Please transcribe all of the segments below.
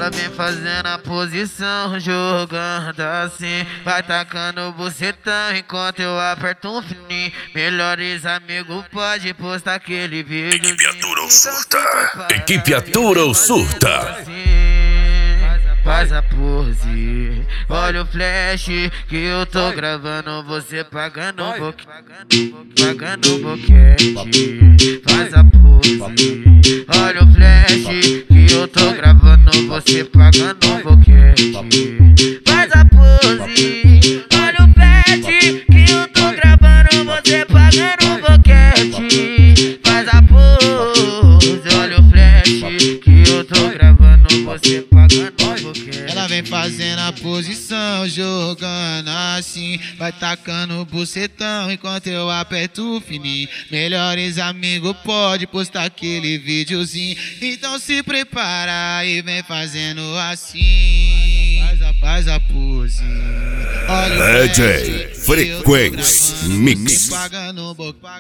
Ela vem fazendo a posição, jogando assim, vai tacando bucetão enquanto eu aperto um fininho. Melhores amigos pode postar aquele vídeo. Equipe Atura ou Surta. Equipe Atura ou Surta. Faz a pose, olha o flash que eu tô gravando, você pagando boquete. Faz a pose, olha o flash que eu tô gravando, você pagando boquete. Faz a pose, olha o flash que eu tô gravando, você pagando boquete. Faz a pose, olha o flash que eu tô gravando, você pagando. Ela vem fazendo a posição, jogando assim, vai tacando o bucetão enquanto eu aperto o fininho. Melhores amigos pode postar aquele videozinho, então se prepara e vem fazendo assim. Faz a pose. Olha DJ Frequência Mix. Pagando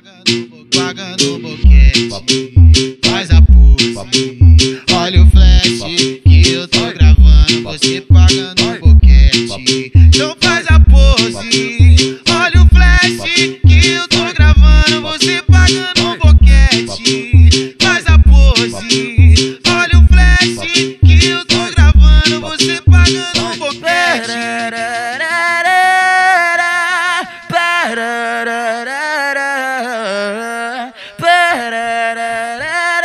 boquete. Faz a pose. Olha o flash que eu tô gravando, você pagando boquete. Então faz a pose. Olha o flash que eu tô gravando, você pagando boquete. Faz a pose. Olha o flash que eu tô gravando, você pagando boquete.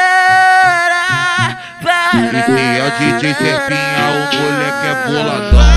E a DJ Serpinha, o moleque é boladão.